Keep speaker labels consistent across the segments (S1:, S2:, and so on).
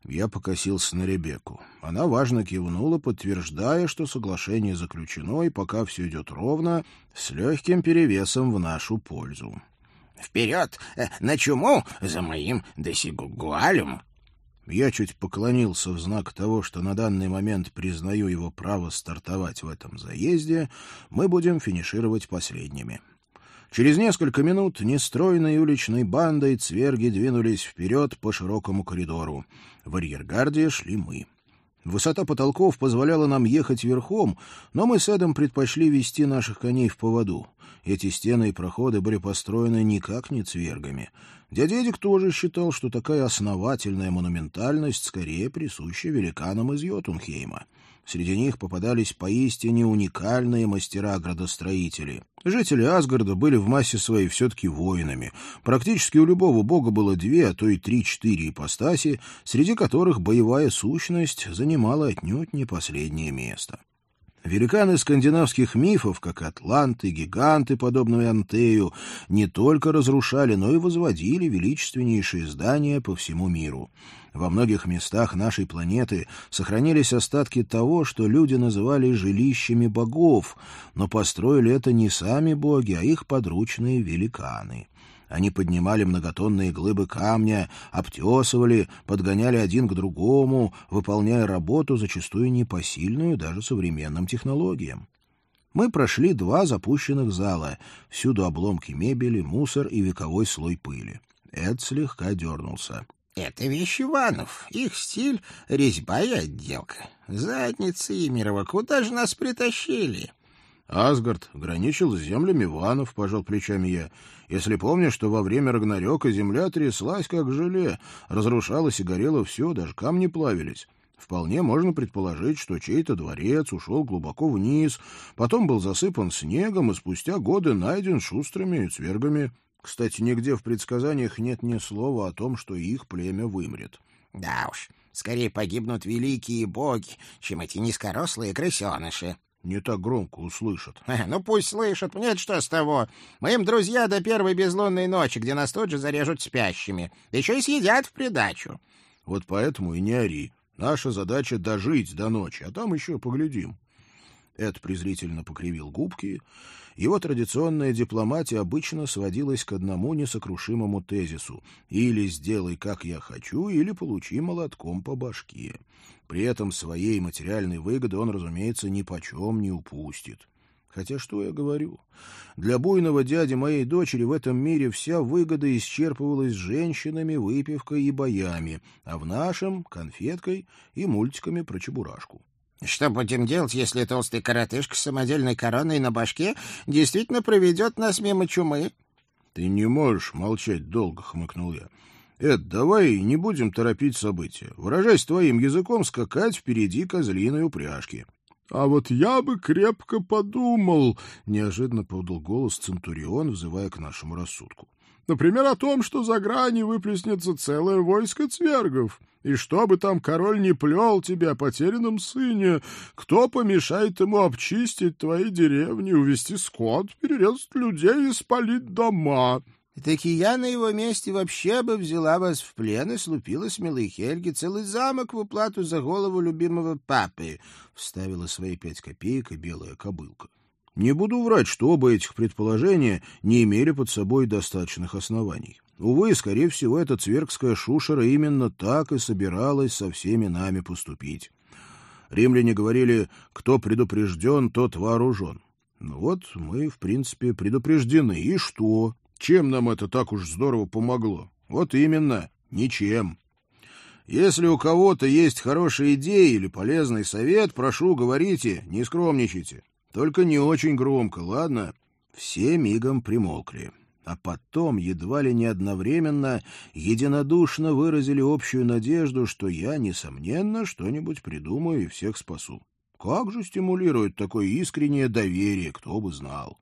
S1: Я покосился на Ребекку. Она важно кивнула, подтверждая, что соглашение заключено, и пока все идет ровно, с легким перевесом в нашу пользу.
S2: «Вперед на чуму за моим Десигуалем!»
S1: Я чуть поклонился в знак того, что на данный момент признаю его право стартовать в этом заезде. Мы будем финишировать последними. Через несколько минут нестройной уличной бандой цверги двинулись вперед по широкому коридору. В арьергарде шли мы. Высота потолков позволяла нам ехать верхом, но мы с Эдом предпочли вести наших коней в поводу. Эти стены и проходы были построены никак не цвергами. Дядя Эдик тоже считал, что такая основательная монументальность скорее присуща великанам из Йотунхейма. Среди них попадались поистине уникальные мастера-градостроители. Жители Асгарда были в массе своей все-таки воинами. Практически у любого бога было 2, а то и 3-4 ипостаси, среди которых боевая сущность занимала отнюдь не последнее место. Великаны скандинавских мифов, как атланты, гиганты, подобные Антею, не только разрушали, но и возводили величественнейшие здания по всему миру. Во многих местах нашей планеты сохранились остатки того, что люди называли жилищами богов, но построили это не сами боги, а их подручные великаны. Они поднимали многотонные глыбы камня, обтесывали, подгоняли один к другому, выполняя работу, зачастую непосильную даже современным технологиям. Мы прошли 2 запущенных зала, всюду обломки мебели, мусор и вековой слой пыли. Эд слегка дернулся.
S2: «Это вещеванов. Их стиль — резьба и отделка. Задницы Имерова, куда же нас притащили?»
S1: «Асгард граничил с землями ванов», — пожал плечами я. «Если помнишь, что во время Рагнарёка земля тряслась, как желе, разрушалось и горело все, даже камни плавились. Вполне можно предположить, что чей-то дворец ушел глубоко вниз, потом был засыпан снегом и спустя годы найден шустрыми цвергами. Кстати, нигде в предсказаниях нет ни слова о том, что их племя вымрет».
S2: «Да уж, скорее погибнут великие боги, чем эти низкорослые крысеныши».
S1: «Не так громко услышат».
S2: «Ну пусть слышат, мне что с того? Мы им друзья до первой безлунной ночи, где нас тут же зарежут спящими. Да еще и съедят в придачу».
S1: «Вот поэтому и не ори. Наша задача — дожить до ночи, а там еще поглядим». Эд презрительно покривил губки. Его традиционная дипломатия обычно сводилась к одному несокрушимому тезису: или сделай, как я хочу, или получи молотком по башке. При этом своей материальной выгоды он, разумеется, нипочем не упустит. Хотя что я говорю? Для буйного дяди моей дочери в этом мире вся выгода исчерпывалась женщинами, выпивкой и боями, а в нашем — конфеткой и мультиками про Чебурашку.
S2: «Что будем делать, если толстый коротышка с самодельной короной на башке действительно проведет нас мимо чумы?»
S1: «Ты не можешь молчать долго», — хмыкнул я. «Эд, давай не будем торопить события. Выражаясь твоим языком, скакать впереди козлиной упряжки». «А вот я бы крепко подумал», — неожиданно подал голос Центурион, взывая к нашему рассудку. «Например, о том, что за грани выплеснется целое войско цвергов. И чтобы там король не плел тебя о потерянном сыне, кто помешает ему обчистить твои деревни, увести скот, перерезать людей и спалить дома?»
S2: «Так и я на его месте вообще бы взяла вас в плен и слупила с милой Хельги целый замок в уплату за голову любимого папы», — вставила свои 5 копеек и белая кобылка. Не буду врать, что оба этих предположения не имели под собой достаточных оснований. Увы, скорее всего, эта цвергская шушера именно так и собиралась со всеми нами поступить. Римляне говорили: кто предупрежден, тот вооружен. Ну вот мы, в принципе, предупреждены. И что? Чем нам это так уж здорово помогло? Вот именно, ничем. Если у кого-то есть хорошая идея или полезный совет, прошу, говорите, не скромничайте. Только не очень громко, ладно?» Все мигом примолкли. А потом, едва ли не одновременно, единодушно выразили общую надежду, что я, несомненно, что-нибудь придумаю и всех спасу. Как же стимулирует такое искреннее доверие, кто бы знал.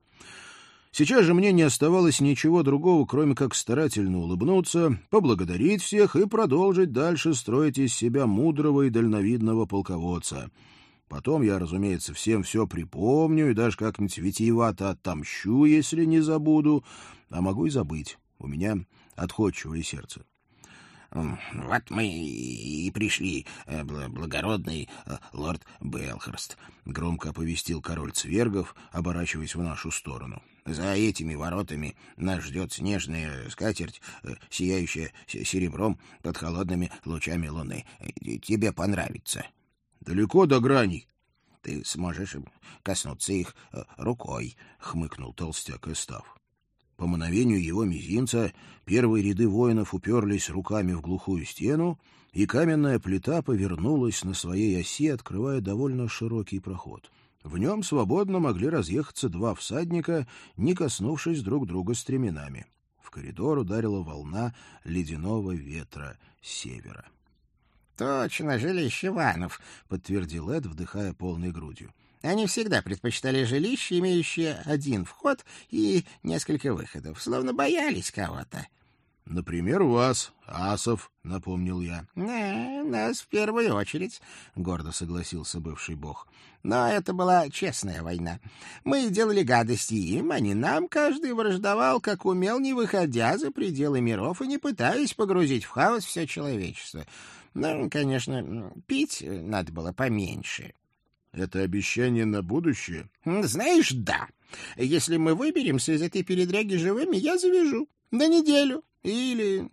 S2: Сейчас же мне не оставалось ничего другого, кроме как старательно улыбнуться, поблагодарить всех и продолжить дальше строить из себя мудрого и дальновидного полководца. Потом я, разумеется, всем все припомню и даже как-нибудь витиевато отомщу, если не забуду, а могу и забыть. У меня отходчивое сердце. Вот мы и пришли, благородный лорд Белхерст, — громко оповестил король цвергов, оборачиваясь в нашу сторону. — За этими воротами нас ждет снежная скатерть, сияющая серебром под холодными лучами луны. Тебе понравится. — Далеко до граней? — Ты сможешь коснуться их рукой, — хмыкнул толстяк Эстав. По мановению его мизинца первые ряды воинов уперлись руками в глухую стену, и каменная плита повернулась на своей оси, открывая довольно широкий проход. В нем свободно могли разъехаться два всадника, не коснувшись друг друга стременами. В коридор ударила волна ледяного ветра с севера. — Точно, жилище ванов, — подтвердил Эд, вдыхая полной грудью. Они всегда предпочитали жилище, имеющее один вход и несколько выходов, словно боялись кого-то. — Например, вас, асов, — напомнил я. — Нас в первую очередь, — гордо согласился бывший бог. — Но это была честная война. Мы делали гадости им, а не нам. Каждый враждовал, как умел, не выходя за пределы миров и не пытаясь погрузить в хаос все человечество. Ну, конечно, пить надо было поменьше. — Это обещание на будущее? — Знаешь, да. Если мы выберемся из этой передряги живыми, я завяжу. На неделю. Или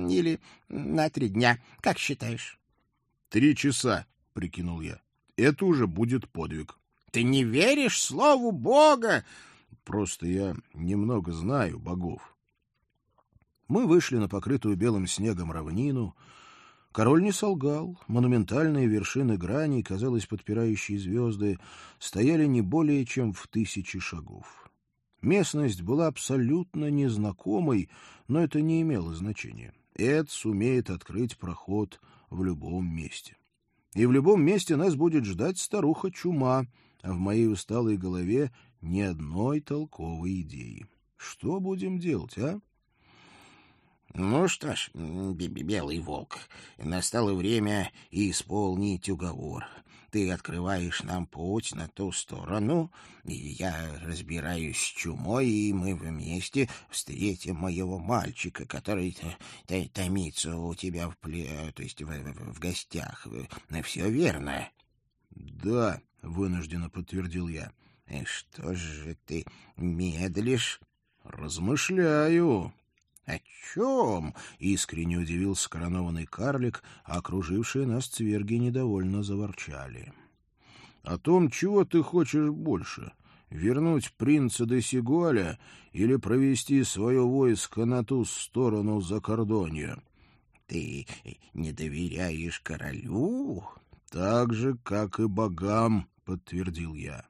S2: на 3 дня. Как считаешь? 3 часа, — прикинул я. Это уже будет подвиг. — Ты не веришь слову Бога? — Просто я немного знаю богов. Мы вышли на покрытую белым снегом равнину. Король не солгал. Монументальные вершины граней, казалось, подпирающие звезды, стояли не более чем в 1000 шагов. Местность была абсолютно незнакомой, но это не имело значения. Эд сумеет открыть проход в любом месте. И в любом месте нас будет ждать старуха-чума, а в моей усталой голове ни одной толковой идеи. Что будем делать, а? Ну что ж, белый волк, настало время исполнить уговор. Ты открываешь нам путь на ту сторону, и я разбираюсь с чумой, и мы вместе встретим моего мальчика, который томится у тебя в гостях. Все верно? — Да, — вынужденно подтвердил я. — Что же ты медлишь? — Размышляю. — О чем? — искренне удивился коронованный карлик, а окружившие нас цверги недовольно заворчали. — О том, чего ты хочешь больше — вернуть принца де Сигуаля или провести свое войско на ту сторону Закордонья. — Ты не доверяешь королю? — Так же, как и богам, — подтвердил я.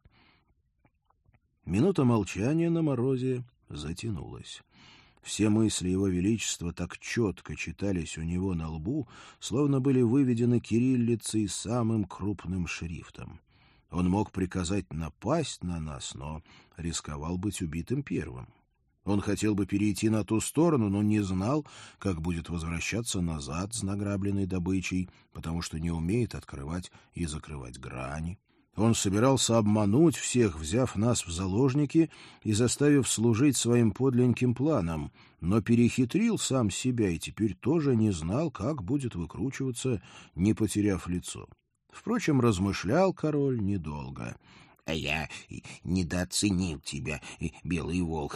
S2: Минута молчания на морозе затянулась. Все мысли его величества так четко читались у него на лбу, словно были выведены кириллицей самым крупным шрифтом. Он мог приказать напасть на нас, но рисковал быть убитым первым. Он хотел бы перейти на ту сторону, но не знал, как будет возвращаться назад с награбленной добычей, потому что не умеет открывать и закрывать грани. Он собирался обмануть всех, взяв нас в заложники и заставив служить своим подленьким планам, но перехитрил сам себя и теперь тоже не знал, как будет выкручиваться, не потеряв лицо. Впрочем, размышлял король недолго. — А я недооценил тебя, белый волк.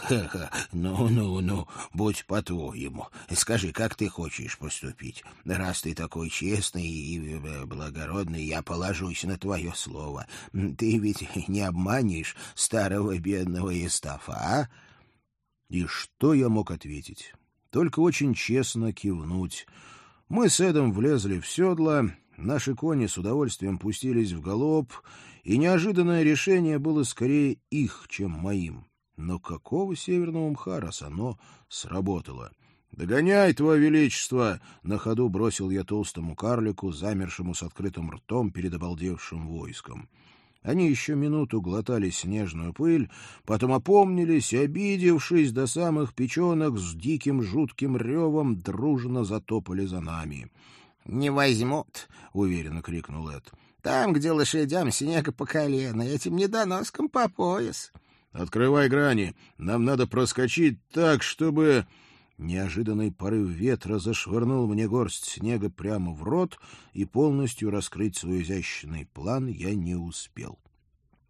S2: Ну, будь по-твоему. Скажи, как ты хочешь поступить? Раз ты такой честный и благородный, я положусь на твое слово. Ты ведь не обманешь старого бедного Эстафа, а? И что я мог ответить? Только очень честно кивнуть. Мы с Эдом влезли в седло, наши кони с удовольствием пустились в галоп, и неожиданное решение было скорее их, чем моим. Но какого северного мха, раз оно сработало? — Догоняй, твое величество! — на ходу бросил я толстому карлику, замершему с открытым ртом перед обалдевшим войском. Они еще минуту глотали снежную пыль, потом опомнились и, обидевшись до самых печенок, с диким жутким ревом дружно затопали за нами. — Не возьмут, — уверенно крикнул Эд. — Там, где лошадям снега по колено, этим недоноскам по пояс. — Открывай грани. Нам надо проскочить так, чтобы...
S1: Неожиданный порыв ветра зашвырнул мне горсть снега прямо в рот, и полностью раскрыть свой изящный план я не успел.